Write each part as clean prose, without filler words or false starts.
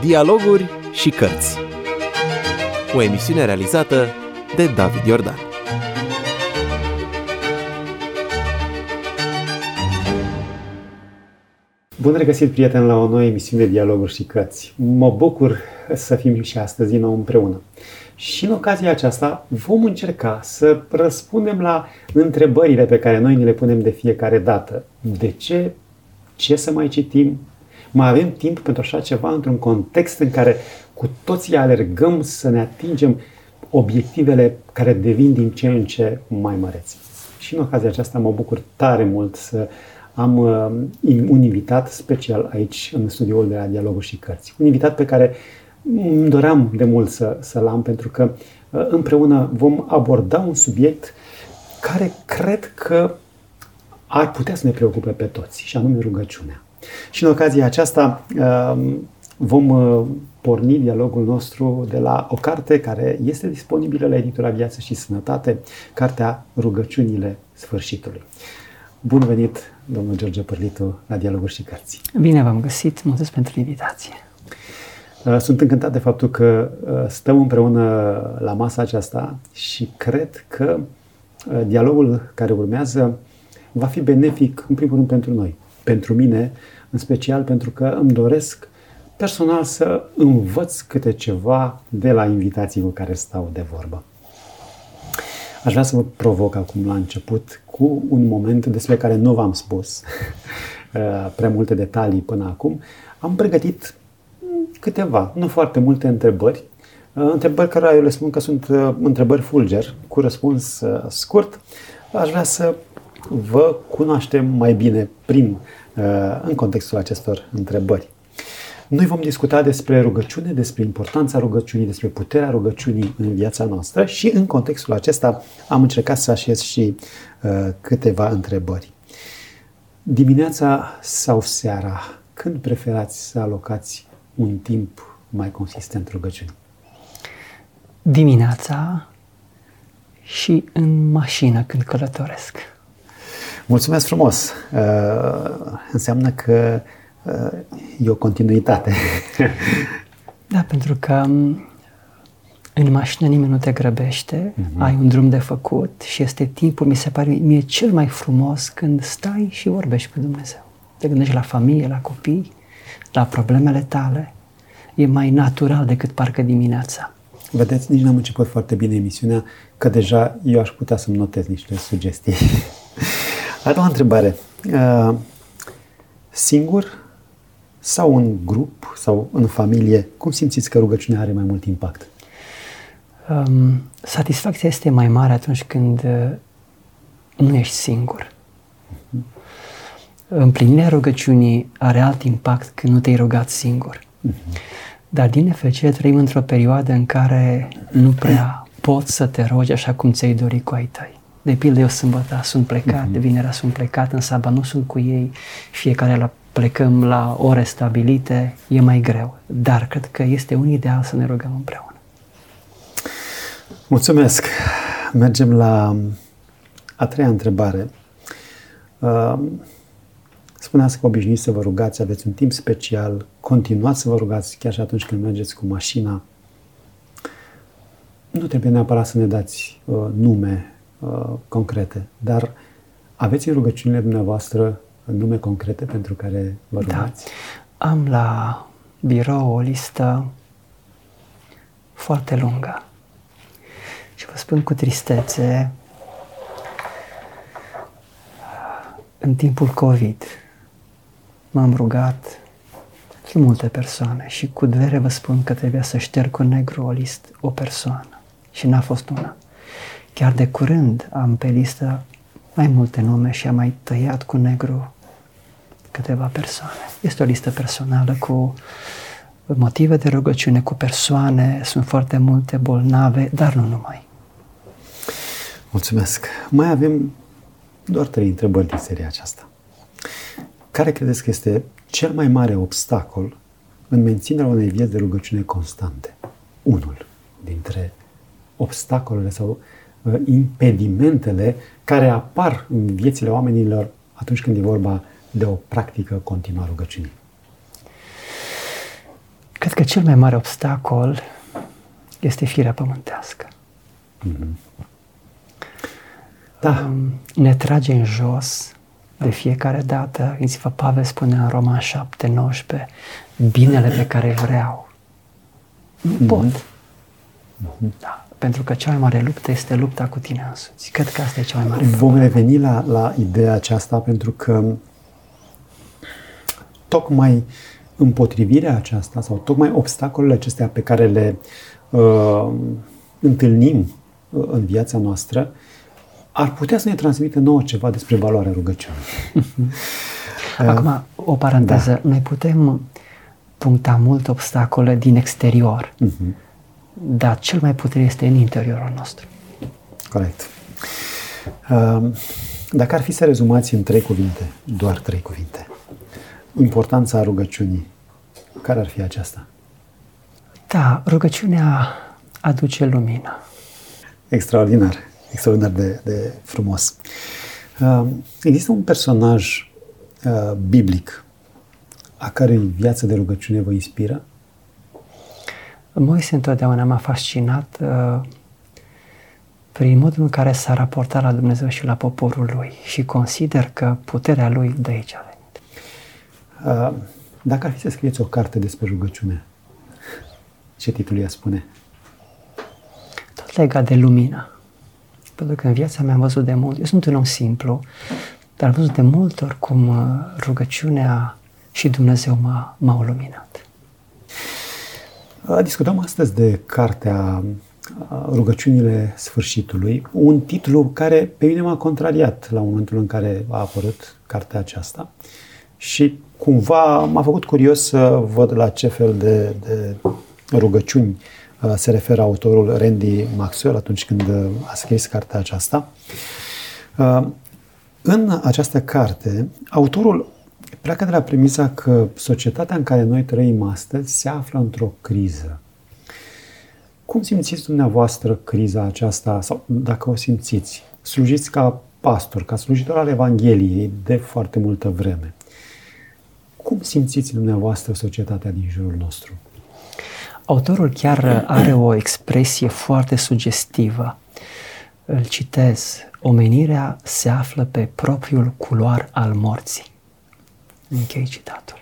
Dialoguri și cărți. O emisiune realizată de David Iordan. Bun regăsit, prieteni, la o nouă emisiune Dialoguri și cărți. Mă bucur să fim și astăzi din nou împreună. Și în ocazia aceasta vom încerca să răspundem la întrebările pe care noi ni le punem de fiecare dată. De ce? Ce să mai citim? Mai avem timp pentru așa ceva într-un context în care cu toții alergăm să ne atingem obiectivele care devin din ce în ce mai măreți. Și în ocazia aceasta mă bucur tare mult să am un invitat special aici în studioul de la Dialoguri și Cărți. Un invitat pe care îmi doream de mult să-l am, pentru că împreună vom aborda un subiect care cred că ar putea să ne preocupe pe toți, și anume rugăciunea. Și în ocazia aceasta vom porni dialogul nostru de la o carte care este disponibilă la editura Viață și Sănătate, cartea Rugăciunile Sfârșitului. Bun venit, domnul George Pârlitu, la Dialoguri și Cărți. Bine v-am găsit, mulțumesc pentru invitație. Sunt încântat de faptul că stăm împreună la masa aceasta și cred că dialogul care urmează va fi benefic, în primul rând, pentru noi. Pentru mine, în special pentru că îmi doresc personal să învăț câte ceva de la invitații cu care stau de vorbă. Aș vrea să vă provoc acum la început cu un moment despre care nu v-am spus prea multe detalii până acum. Am pregătit câteva, nu foarte multe întrebări, întrebări care eu le spun că sunt întrebări fulger, cu răspuns scurt. Aș vrea să vă cunoaștem mai bine în contextul acestor întrebări. Noi vom discuta despre rugăciune, despre importanța rugăciunii, despre puterea rugăciunii în viața noastră și în contextul acesta am încercat să așez și câteva întrebări. Dimineața sau seara, când preferați să alocați un timp mai consistent rugăciunii? Dimineața și în mașină când călătoresc. Mulțumesc frumos! Înseamnă că e o continuitate. Da, pentru că în mașină nimeni nu te grăbește, ai un drum de făcut și este timpul, mi se pare mie cel mai frumos când stai și vorbești cu Dumnezeu. Te gândești la familie, la copii, la problemele tale. E mai natural decât parcă dimineața. Vedeți, nici n-am început foarte bine emisiunea, că deja eu aș putea să-mi notez niște sugestii. A doua întrebare. Singur sau în grup sau în familie, cum simțiți că rugăciunea are mai mult impact? Satisfacția este mai mare atunci când nu ești singur. Împlinirea rugăciunii are alt impact când nu te-ai rugat singur. Dar din nefericire trăim într-o perioadă în care nu prea poți să te rogi așa cum ți-ai dori cu ai tăi. De pildă, eu sâmbătă sunt plecat, de vinerea sunt plecat, în sabat nu sunt cu ei, fiecare plecăm la ore stabilite, e mai greu. Dar cred că este un ideal să ne rugăm împreună. Mulțumesc! Mergem la a treia întrebare. Spuneați că obișnuiți să vă rugați, aveți un timp special, continuați să vă rugați chiar și atunci când mergeți cu mașina. Nu trebuie neapărat să ne dați nume concrete, dar aveți în rugăciunile dumneavoastră nume concrete pentru care vă rugați? Da. Am la birou o listă foarte lungă și vă spun cu tristețe, în timpul COVID m-am rugat și multe persoane și cu durere vă spun că trebuia să șterg cu negru o persoană și n-a fost una. Chiar de curând am pe listă mai multe nume și am mai tăiat cu negru câteva persoane. Este o listă personală cu motive de rugăciune, cu persoane, sunt foarte multe bolnave, dar nu numai. Mulțumesc! Mai avem doar 3 întrebări din seria aceasta. Care credeți că este cel mai mare obstacol în menținerea unei vieți de rugăciune constante? Unul dintre obstacolele sau impedimentele care apar în viețile oamenilor atunci când e vorba de o practică continuă a rugăciunii? Cred că cel mai mare obstacol este firea pământească. Da. Ne trage în jos de fiecare dată. Gândiți-vă, Pavel spune în Roman 7:19, binele pe care vreau nu pot. Da, pentru că cea mai mare luptă este lupta cu tine însuți. Cred că asta e cea mai mare. Vom reveni la ideea aceasta, pentru că tocmai împotrivirea aceasta sau tocmai obstacolele acestea pe care le întâlnim în viața noastră ar putea să ne transmită nouă ceva despre valoarea rugăciunii. Acum, o paranteză. Da. Noi putem puncta multe obstacole din exterior, dar cel mai puternic este în interiorul nostru. Corect. Dacă ar fi să rezumați în 3 cuvinte, doar 3 cuvinte, importanța rugăciunii, care ar fi aceasta? Da, rugăciunea aduce lumină. Extraordinar, extraordinar de frumos. Există un personaj biblic a cărui viață de rugăciune vă inspiră? Moise întotdeauna m-a fascinat prin modul în care s-a raportat la Dumnezeu și la poporul lui și consider că puterea lui de aici a venit. Dacă ar fi să scrieți o carte despre rugăciune, ce titlu ea spune? Tot legat de lumină. Pentru că în viața mea am văzut de mult, eu sunt un om simplu, dar am văzut de multe ori cum rugăciunea și Dumnezeu m-au luminat. Discutăm astăzi de cartea Rugăciunile Sfârșitului, un titlu care pe mine m-a contrariat la momentul în care a apărut cartea aceasta și cumva m-a făcut curios să văd la ce fel de rugăciuni se referă autorul Randy Maxwell atunci când a scris cartea aceasta. În această carte, autorul pleacă de la premisa că societatea în care noi trăim astăzi se află într-o criză. Cum simțiți dumneavoastră criza aceasta, sau dacă o simțiți? Slujiți ca pastor, ca slujitor al Evangheliei de foarte multă vreme. Cum simțiți dumneavoastră societatea din jurul nostru? Autorul chiar are o expresie foarte sugestivă. Îl citez. Omenirea se află pe propriul culoar al morții. Închei citatul.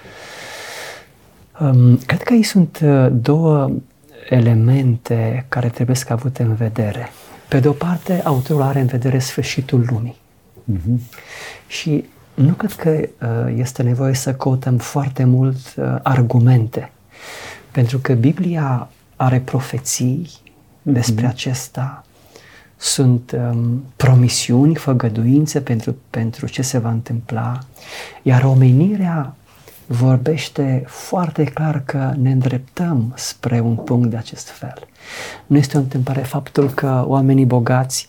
Cred că aici sunt 2 elemente care trebuie să avute în vedere. Pe de o parte, autorul are în vedere sfârșitul lumii. Și nu cred că este nevoie să căutăm foarte mult argumente, pentru că Biblia are profeții despre acesta, sunt promisiuni, făgăduințe pentru ce se va întâmpla, iar omenirea vorbește foarte clar că ne îndreptăm spre un punct de acest fel. Nu este o întâmplare faptul că oamenii bogați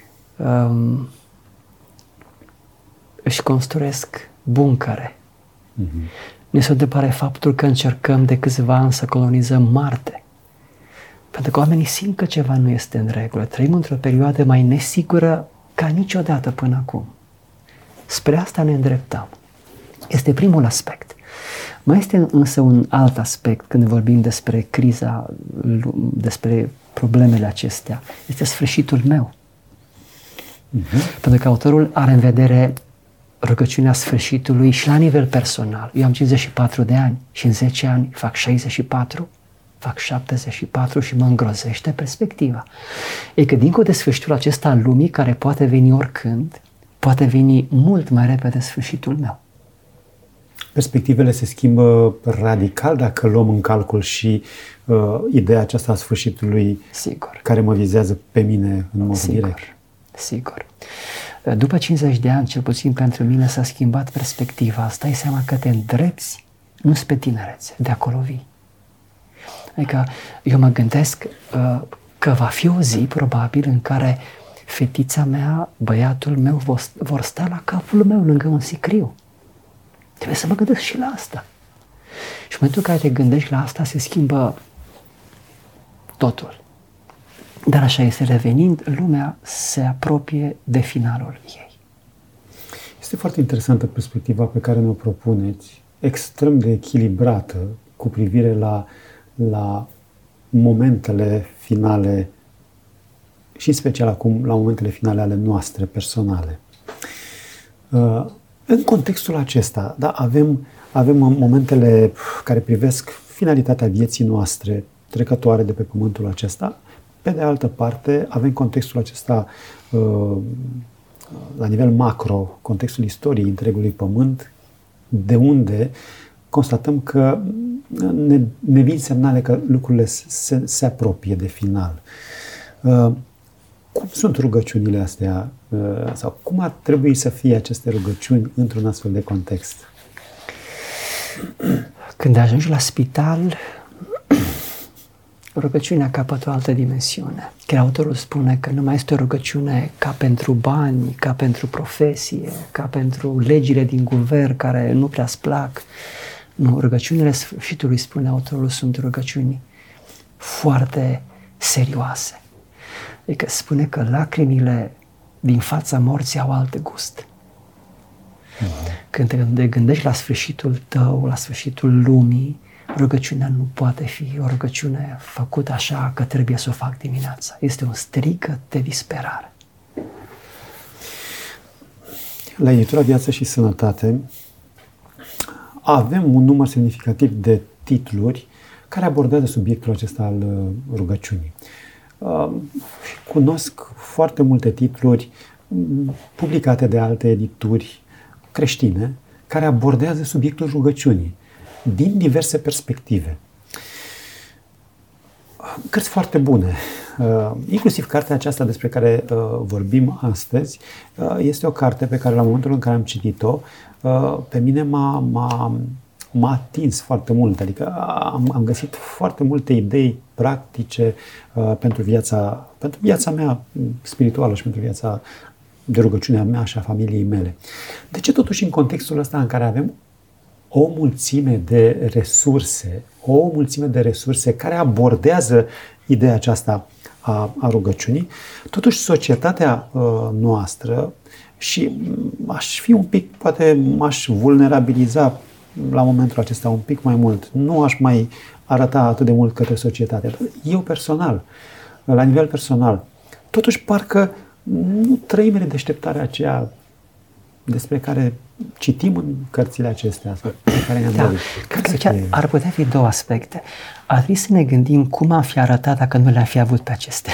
își construiesc buncăre. Nu este o întâmplare faptul că încercăm de câțiva ani să colonizăm Marte. Pentru că oamenii simt că ceva nu este în regulă. Trăim într-o perioadă mai nesigură ca niciodată până acum. Spre asta ne îndreptăm. Este primul aspect. Mai este însă un alt aspect când vorbim despre criza, despre problemele acestea. Este sfârșitul meu. Pentru că autorul are în vedere rugăciunea sfârșitului și la nivel personal. Eu am 54 de ani și în 10 ani fac 64, fac 74 și mă îngrozește perspectiva. E că dincolo de sfârșitul acesta al lumii, care poate veni oricând, poate veni mult mai repede sfârșitul meu. Perspectivele se schimbă radical dacă luăm în calcul și ideea aceasta a sfârșitului. Sigur. Care mă vizează pe mine în mod direct. Sigur. După 50 de ani, cel puțin pentru mine, s-a schimbat perspectiva. Stai seama că te îndrepți nu spre tinerețe, de acolo vii. Adică eu mă gândesc că va fi o zi, probabil, în care fetița mea, băiatul meu vor sta la capul meu, lângă un sicriu. Trebuie să mă gândesc și la asta. Și în momentul în care te gândești la asta, se schimbă totul. Dar așa este, revenind, lumea se apropie de finalul ei. Este foarte interesantă perspectiva pe care ne-o propuneți, extrem de echilibrată, cu privire la momentele finale și în special acum la momentele finale ale noastre personale. În contextul acesta, da, avem momentele care privesc finalitatea vieții noastre trecătoare de pe pământul acesta. Pe de altă parte, avem contextul acesta la nivel macro, contextul istoriei întregului pământ, de unde constatăm că ne vin semnale că lucrurile se apropie de final. Cum sunt rugăciunile astea sau cum ar trebui să fie aceste rugăciuni într-un astfel de context? Când ajungi la spital, rugăciunea capătă o altă dimensiune. Chiar autorul spune că nu mai este o rugăciune ca pentru bani, ca pentru profesie, ca pentru legile din guvern care nu prea-ți plac. Nu, rugăciunile sfârșitului, spune autorul, sunt rugăciuni foarte serioase. Adică spune că lacrimile din fața morții au alt gust. Când te gândești la sfârșitul tău, la sfârșitul lumii, rugăciunea nu poate fi o rugăciune făcută așa că trebuie să o fac dimineața. Este un strigăt de disperare. La editura Viață și Sănătate avem un număr semnificativ de titluri care abordează subiectul acesta al rugăciunii. Cunosc foarte multe titluri publicate de alte edituri creștine care abordează subiectul rugăciunii din diverse perspective. Cărți foarte bune. Inclusiv cartea aceasta despre care vorbim astăzi este o carte pe care la momentul în care am citit-o, pe mine m-a atins foarte mult. Adică am găsit foarte multe idei practice pentru viața mea spirituală și pentru viața de rugăciune a mea și a familiei mele. De ce totuși în contextul ăsta în care avem o mulțime de resurse care abordează ideea aceasta a rugăciunii, totuși societatea noastră, și aș fi un pic, poate m-aș vulnerabiliza la momentul acesta un pic mai mult, nu aș mai arăta atât de mult către societate. Eu personal, la nivel personal, totuși parcă nu trăim deșteptarea aceea despre care citim în cărțile acestea, pe care ne-am dorit. Cred că chiar ar putea fi două aspecte. Ar trebui să ne gândim cum am fi arătat dacă nu le-am fi avut pe acestea.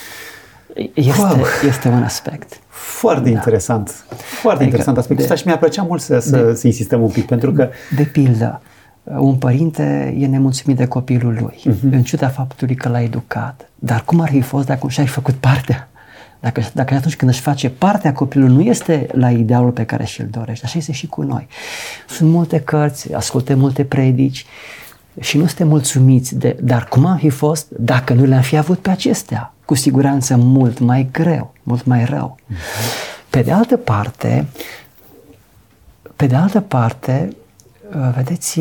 Este un aspect. Foarte interesant. Foarte interesant aspectul ăsta și mi-ar plăcea mult să insistăm un pic, pentru că... De pildă, un părinte e nemulțumit de copilul lui, în ciuda faptului că l-a educat. Dar cum ar fi fost dacă și-ai făcut partea? Dacă atunci când își face partea, copilul nu este la idealul pe care și-l dorește. Așa este și cu noi. Sunt multe cărți, ascultăm multe predici și nu suntem mulțumiți dar cum am fi fost dacă nu le-am fi avut pe acestea? Cu siguranță mult mai greu, mult mai rău. Pe de altă parte, vedeți,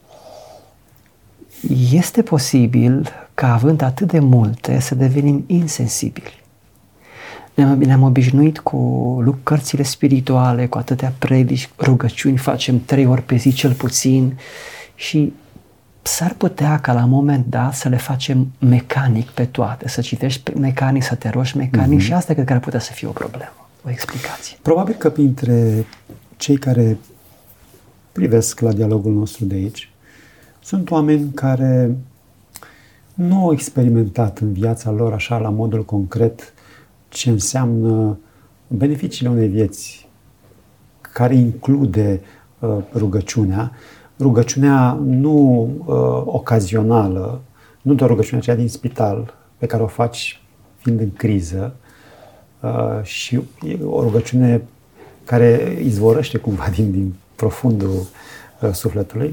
este posibil ca având atât de multe să devenim insensibili. Ne-am obișnuit cu cărțile spirituale, cu atâtea predici, rugăciuni, facem 3 ori pe zi cel puțin și s-ar putea ca la un moment dat să le facem mecanic pe toate, să citești mecanic, să te rogi mecanic și asta cred că ar putea să fie o problemă, o explicație. Probabil că printre cei care privesc la dialogul nostru de aici sunt oameni care nu au experimentat în viața lor așa la modul concret ce înseamnă beneficiile unei vieți care include rugăciunea nu ocazională, nu doar rugăciunea aceea din spital pe care o faci fiind în criză, și o rugăciune care izvorăște cumva din profundul sufletului.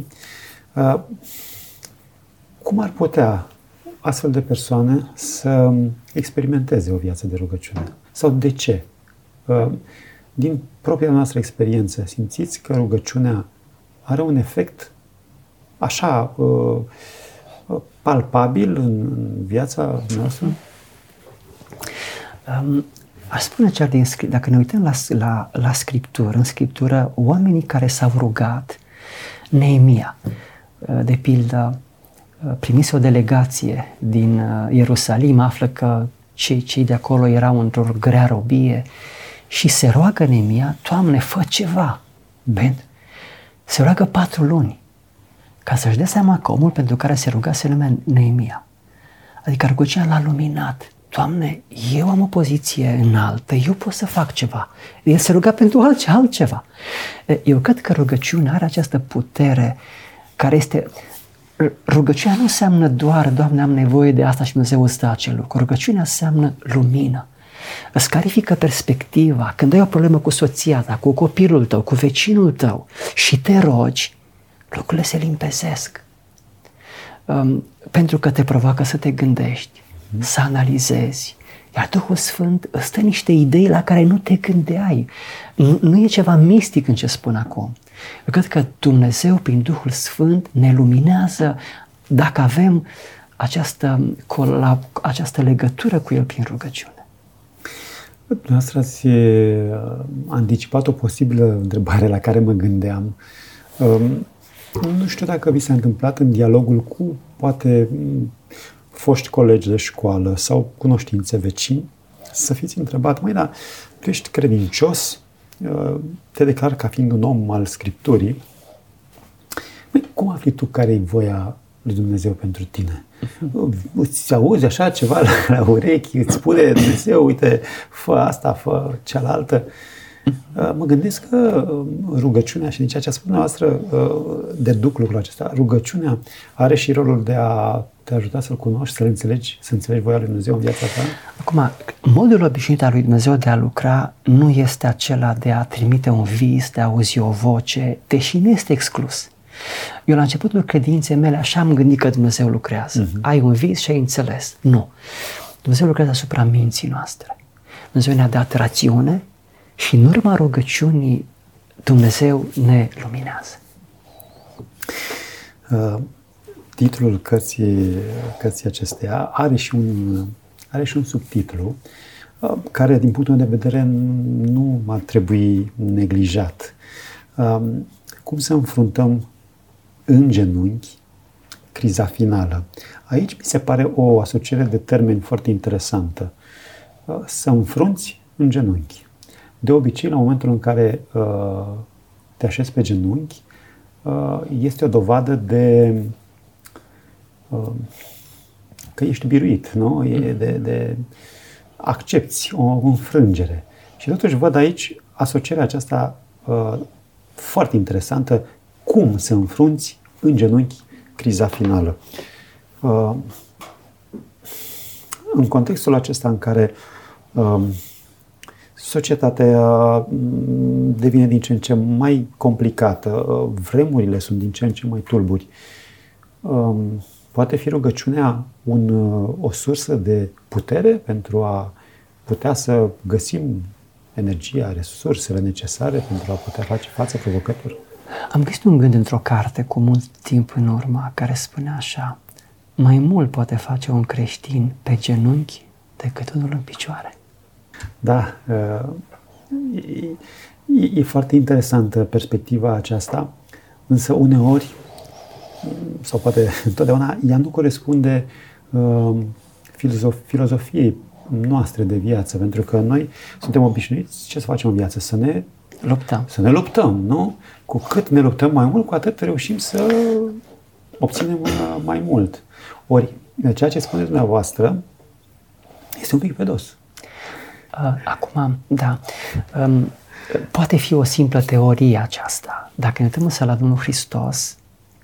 Cum ar putea astfel de persoane să experimenteze o viață de rugăciune? Sau de ce? Din propria noastră experiență, simțiți că rugăciunea are un efect așa palpabil în viața noastră? Aș spune chiar dacă ne uităm la Scriptură, în Scriptură, oamenii care s-au rugat, Neemia, de pildă, primise o delegație din Ierusalim, află că cei de acolo erau într-o grea robie și se roagă Neemia: Doamne, fă ceva. Se roagă 4 luni ca să-și dea seama că omul pentru care se ruga se numea Neemia. Adică rugăciunea l-a luminat. Doamne, eu am o poziție înaltă, eu pot să fac ceva. El se ruga pentru altceva. Eu cred că rugăciunea are această putere care este... Rugăciunea nu înseamnă doar: Doamne, am nevoie de asta și Dumnezeu îți dă acel lucru. Rugăciunea înseamnă lumină. Îți clarifică perspectiva. Când ai o problemă cu soția ta, cu copilul tău, cu vecinul tău și te rogi, lucrurile se limpezesc. Pentru că te provoacă să te gândești, să analizezi. Iar Duhul Sfânt îți dă niște idei la care nu te gândeai. Nu e ceva mistic în ce spun acum. Eu cred că Dumnezeu, prin Duhul Sfânt, ne luminează dacă avem această legătură cu El prin rugăciune. Dumneavoastră ați anticipat o posibilă întrebare la care mă gândeam. Nu știu dacă vi s-a întâmplat în dialogul cu, poate, foști colegi de școală sau cunoștințe vecini, să fiți întrebat: măi, dar tu ești credincios, te declar ca fiind un om al Scripturii, măi, cum afli tu care e voia lui Dumnezeu pentru tine? Îți auzi așa ceva la urechi, îți spune Dumnezeu: uite, fă asta, fă cealaltă. Mă gândesc că rugăciunea, și din ceea ce a spus dumneavoastră, deduc lucrul acesta, rugăciunea are și rolul de a te ajuta să-L cunoști, să înțelegi voia lui Dumnezeu în viața ta. Acum, modul obișnuit al lui Dumnezeu de a lucra nu este acela de a trimite un vis, de a auzi o voce, deși nu este exclus. Eu la începutul credinței mele așa am gândit că Dumnezeu lucrează. Ai un vis și ai înțeles. Nu. Dumnezeu lucrează asupra minții noastre. Dumnezeu ne-a dat rațiune și în urma rugăciunii Dumnezeu ne luminează. Titlul cărții acesteia are și un subtitlu care, din punctul meu de vedere, nu ar trebui neglijat. Cum să înfruntăm în genunchi criza finală? Aici mi se pare o asociere de termeni foarte interesantă. Să înfrunți în genunchi. De obicei, la momentul în care te așezi pe genunchi, este o dovadă de că ești biruit, nu? De accepți o înfrângere. Și totuși văd aici asocierea aceasta foarte interesantă: cum să înfrunți în genunchi criza finală. În contextul acesta în care societatea devine din ce în ce mai complicată, vremurile sunt din ce în ce mai tulburi, poate fi rugăciunea o sursă de putere pentru a putea să găsim energia, resursele necesare pentru a putea face față provocărilor? Am găsit un gând într-o carte cu mult timp în urmă care spunea așa: mai mult poate face un creștin pe genunchi decât unul în picioare. Da, e foarte interesantă perspectiva aceasta, însă uneori, sau poate întotdeauna, ea nu corespunde filozofiei noastre de viață, pentru că noi suntem obișnuiți ce să facem în viață? Să ne luptăm, nu? Cu cât ne luptăm mai mult, cu atât reușim să obținem mai mult. Ori, ceea ce spuneți dumneavoastră este un pic pedos. Acum, da, poate fi o simplă teorie aceasta. Dacă ne uităm însă la Domnul Hristos,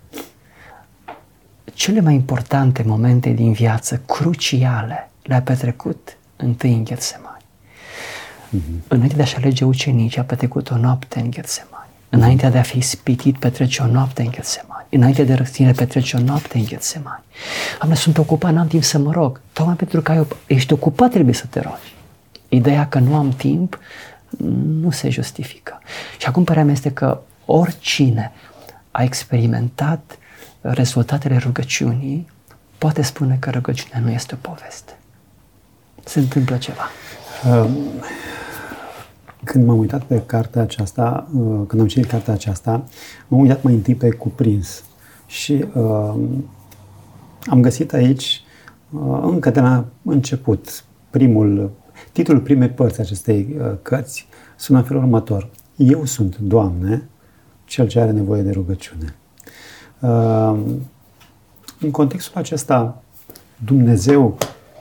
cele mai importante momente din viață, cruciale, le-a petrecut întâi în Ghetsemani. Înainte de a-și alege ucenicii, a petrecut o noapte în Ghetsemani. Înainte de a fi ispitit, petrece o noapte în Ghetsemani. Înainte de răstinere, petrece o noapte în Ghetsemani. Sunt ocupat, n-am timp să mă rog. Tocmai pentru că ești ocupat, trebuie să te rogi. Ideea că nu am timp nu se justifică. Și acum părerea mea este că oricine a experimentat rezultatele rugăciunii poate spune că rugăciunea nu este o poveste. Se întâmplă ceva. Când m-am uitat pe cartea aceasta, când am citit cartea aceasta, m-am uitat mai întâi pe cuprins Și am găsit aici, încă de la început, titlul primei părți acestei cărți sună în felul următor: Eu sunt, Doamne, cel ce are nevoie de rugăciune. În contextul acesta, Dumnezeu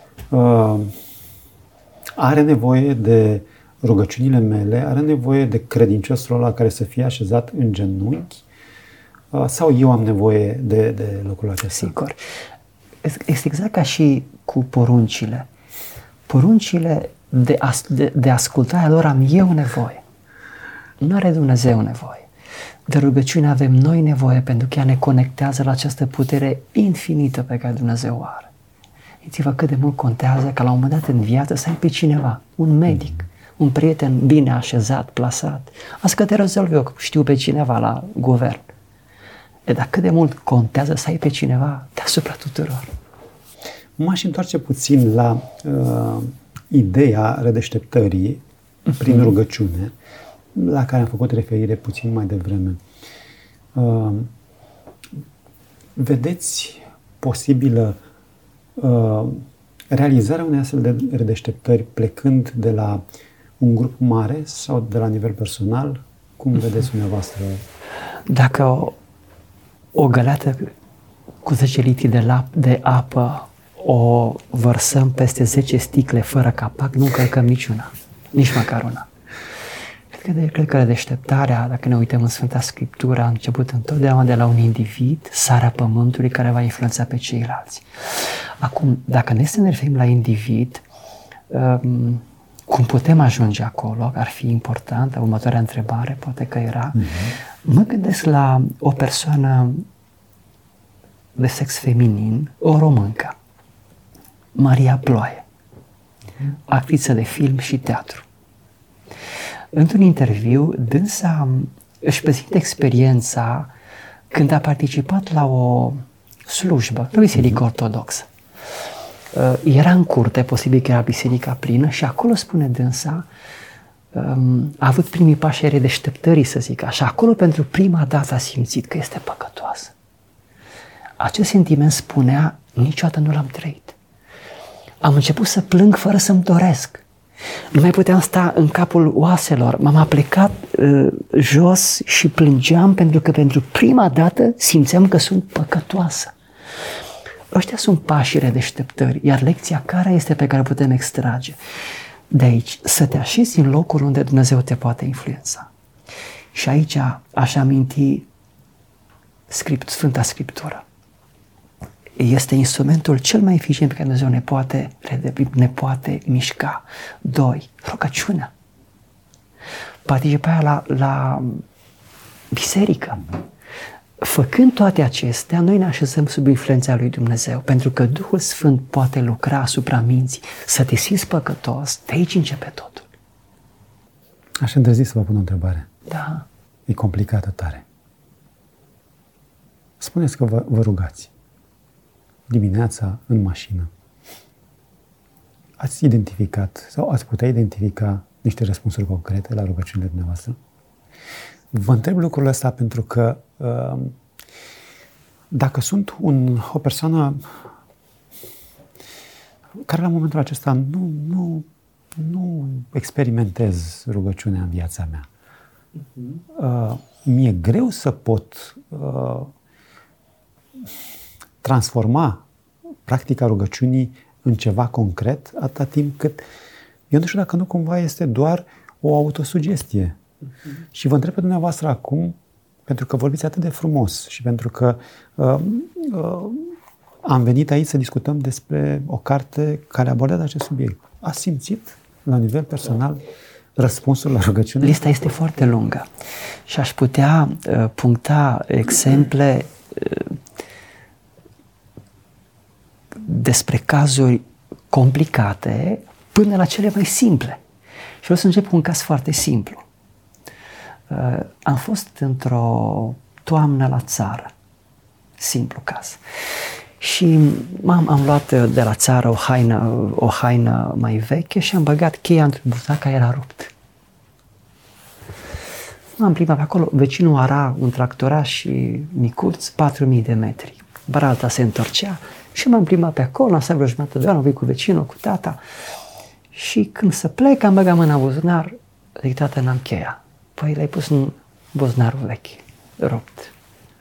are nevoie de rugăciunile mele, are nevoie de credinciosul ăla care să fie așezat în genunchi, sau eu am nevoie de locul acesta? Sigur. Este exact ca și cu poruncile. Poruncile de ascultarea lor am eu nevoie. Nu are Dumnezeu nevoie. De rugăciune avem noi nevoie, pentru că ea ne conectează la această putere infinită pe care Dumnezeu o are. Gândiți-vă cât de mult contează ca la un moment dat în viață să ai pe cineva, un medic, un prieten bine așezat, plasat. Asta că te rezolv eu, știu pe cineva la guvern. Dar cât de mult contează să ai pe cineva deasupra tuturor. M-aș întoarce puțin la ideea redeșteptării prin rugăciune, la care am făcut referire puțin mai devreme. Vedeți posibilă realizarea unei astfel de redeșteptări plecând de la un grup mare sau de la nivel personal? Cum vedeți dumneavoastră? Dacă o găleată cu 10 litri de apă o vărsăm peste 10 sticle fără capac, nu încălcăm niciuna, nici măcar una. Cred că redeșteptarea, dacă ne uităm în Sfânta Scriptură, a început întotdeauna de la un individ, sarea pământului, care va influența pe ceilalți. Acum, dacă ne să ne referim la individ, cum putem ajunge acolo, ar fi important, următoarea întrebare, poate că era, mă gândesc la o persoană de sex feminin, o româncă, Maria Ploaie, actriță de film și teatru. Într-un interviu, dânsa își prezintă experiența când a participat la o slujbă pe biserică ortodoxă. Era în curte, posibil că era biserica plină, și acolo, spune dânsa, a avut primii pași ai redeșteptării, să zic așa. Acolo pentru prima dată a simțit că este păcătoasă. Acest sentiment, spunea, niciodată nu l-am trăit. Am început să plâng fără să-mi doresc. Nu mai puteam sta în capul oaselor. M-am aplecat jos și plângeam pentru că pentru prima dată simțeam că sunt păcătoasă. Ăștia sunt pașii redeșteptării, iar lecția care este pe care putem extrage de aici? Să te așezi în locul unde Dumnezeu te poate influența. Și aici aș aminti Sfânta Scriptură. Este instrumentul cel mai eficient pe care Dumnezeu ne poate mișca. 2. Rugăciunea. Participarea la biserică. Făcând toate acestea, noi ne așezăm sub influența lui Dumnezeu, pentru că Duhul Sfânt poate lucra asupra minții. Să te simți păcătos, de aici începe totul. Aș îndrăzi să vă pun o întrebare. Da. E complicată tare. Spuneți că vă rugați dimineața în mașină. Ați identificat sau ați putea identifica niște răspunsuri concrete la rugăciunile dumneavoastră? Vă întreb lucrul ăsta pentru că dacă sunt o persoană care la momentul acesta nu experimentez rugăciunea în viața mea, mi-e greu să pot transforma practica rugăciunii în ceva concret, atâta timp cât eu nu știu dacă nu cumva este doar o autosugestie. Și vă întreb pe dumneavoastră acum, pentru că vorbiți atât de frumos și pentru că am venit aici să discutăm despre o carte care abordează acest subiect. Ați simțit la nivel personal răspunsul la rugăciune? Lista este foarte lungă și aș putea puncta exemple despre cazuri complicate până la cele mai simple. Și vreau să încep cu un caz foarte simplu. Am fost într-o toamnă la țară. Simplu caz. Și am luat de la țară o haină mai veche și am băgat cheia într-un buzac care era rupt. M-am plimbat pe acolo, vecinul ara un tractoraș micuț, 4.000 de metri. Baralta se întorcea și m-am plimbat pe acolo, am stat vreo jumătate de oră, am venit cu vecinul, cu tata. Și când se plecă, am băgat mâna în buzunar, zic, tata, n-am cheia. Păi l-ai pus în buzunarul vechi, rupt.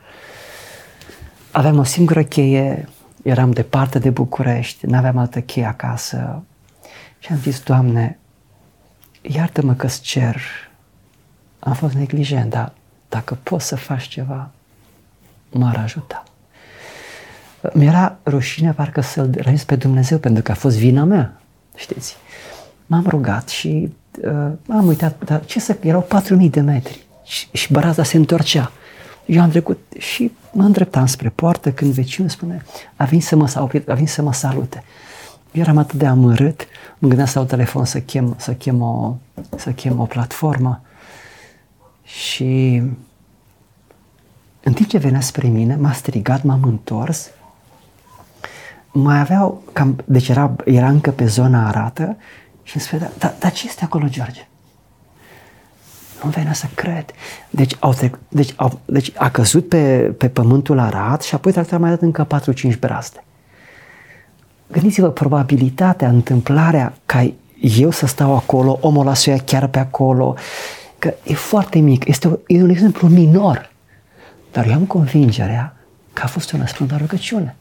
Aveam o singură cheie, eram departe de București, n-aveam altă cheie acasă. Și am zis, Doamne, iartă-mă că-ți cer, am fost neglijent, dar dacă poți să faci ceva, m-ar ajuta. Mi-era rușine parcă să-L rănesc pe Dumnezeu, pentru că a fost vina mea, știți. M-am rugat și am uitat, dar ce să, erau 4.000 de metri și baraza se întorcea. Eu am trecut și mă îndreptam spre poartă când vecinul spune, a venit să mă salute. Eu eram atât de amărât, mă gândeam să iau telefon să chem o platformă și în timp ce venea spre mine, m-a strigat, m-am întors, mai aveau, deci era încă pe zona Arată și îmi spune, dar ce este acolo, George? Nu venea să cred. Deci a căzut pe pământul Arat și apoi tractorul a mai dat încă 4-5 brazde. Gândiți-vă probabilitatea, întâmplarea ca eu să stau acolo, omul ăla să ia chiar pe acolo, că e foarte mic, e un exemplu minor, dar eu am convingerea că a fost un răspuns la rugăciune.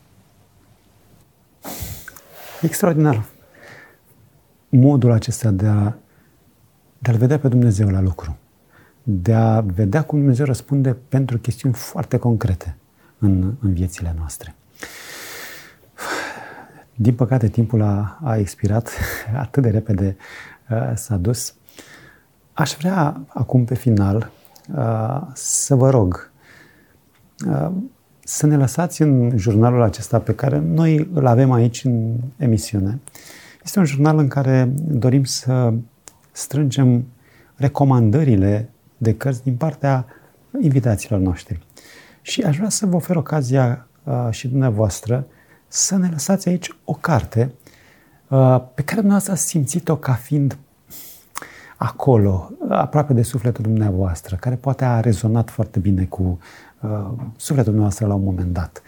Extraordinar. Modul acesta de a-L vedea pe Dumnezeu la lucru, de a vedea cum Dumnezeu răspunde pentru chestiuni foarte concrete în viețile noastre. Din păcate, timpul a expirat, atât de repede s-a dus. Aș vrea acum, pe final, să vă rog să ne lăsați în jurnalul acesta pe care noi îl avem aici în emisiune. Este un jurnal în care dorim să strângem recomandările de cărți din partea invitaților noștri. Și aș vrea să vă ofer ocazia și dumneavoastră să ne lăsați aici o carte pe care dumneavoastră ați simțit-o ca fiind acolo, aproape de sufletul dumneavoastră, care poate a rezonat foarte bine cu sufletul dumneavoastră la un moment dat.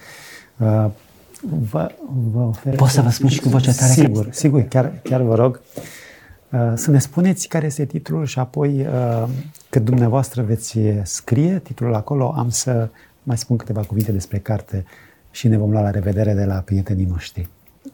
Vă ofer... Pot să vă spun și cu voce tare? Sigur, chiar vă rog să ne spuneți care este titlul și apoi cât dumneavoastră veți scrie titlul acolo, am să mai spun câteva cuvinte despre carte și ne vom lua la revedere de la prietenii noștri.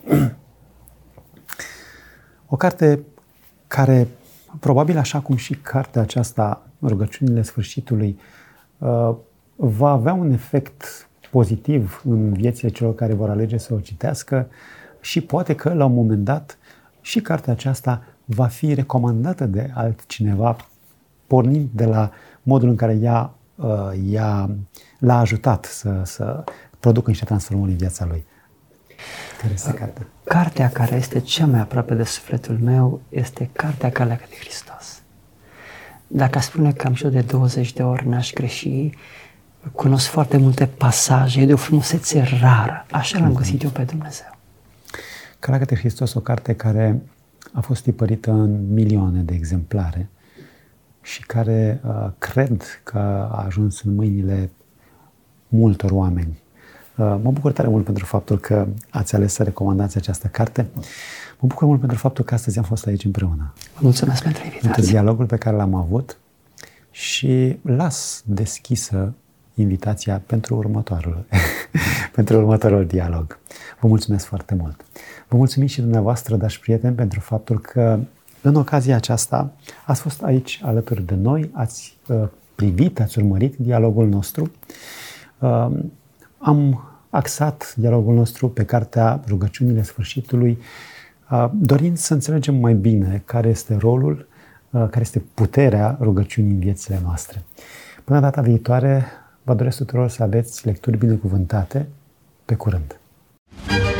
O carte care, probabil așa cum și cartea aceasta, Rugăciunile Sfârșitului, va avea un efect pozitiv în viețile celor care vor alege să o citească și poate că la un moment dat și cartea aceasta va fi recomandată de altcineva, pornind de la modul în care ea l-a ajutat să producă niște transformări în viața lui. Care este cartea? Cartea care este cea mai aproape de sufletul meu este Cartea Calea către Hristos. Dacă aș spune că am și eu de 20 de ori, n-aș greși. Cunosc foarte multe pasaje, e de o frumusețe rară. Așa l-am găsit eu pe Dumnezeu. Calea către Hristos, o carte care a fost tipărită în milioane de exemplare și care cred că a ajuns în mâinile multor oameni. Mă bucur tare mult pentru faptul că ați ales să recomandați această carte. Mă bucur mult pentru faptul că astăzi am fost aici împreună. Mulțumesc pentru invitație. Pentru dialogul pe care l-am avut și las deschisă invitația pentru următorul dialog. Vă mulțumesc foarte mult. Vă mulțumim și dumneavoastră, dragi prieteni, pentru faptul că în ocazia aceasta ați fost aici alături de noi, ați privit, ați urmărit dialogul nostru. Am axat dialogul nostru pe cartea Rugăciunile Sfârșitului, dorind să înțelegem mai bine care este rolul, care este puterea rugăciunii în viețile noastre. Până data viitoare, vă doresc tuturor să aveți lecturi binecuvântate. Pe curând!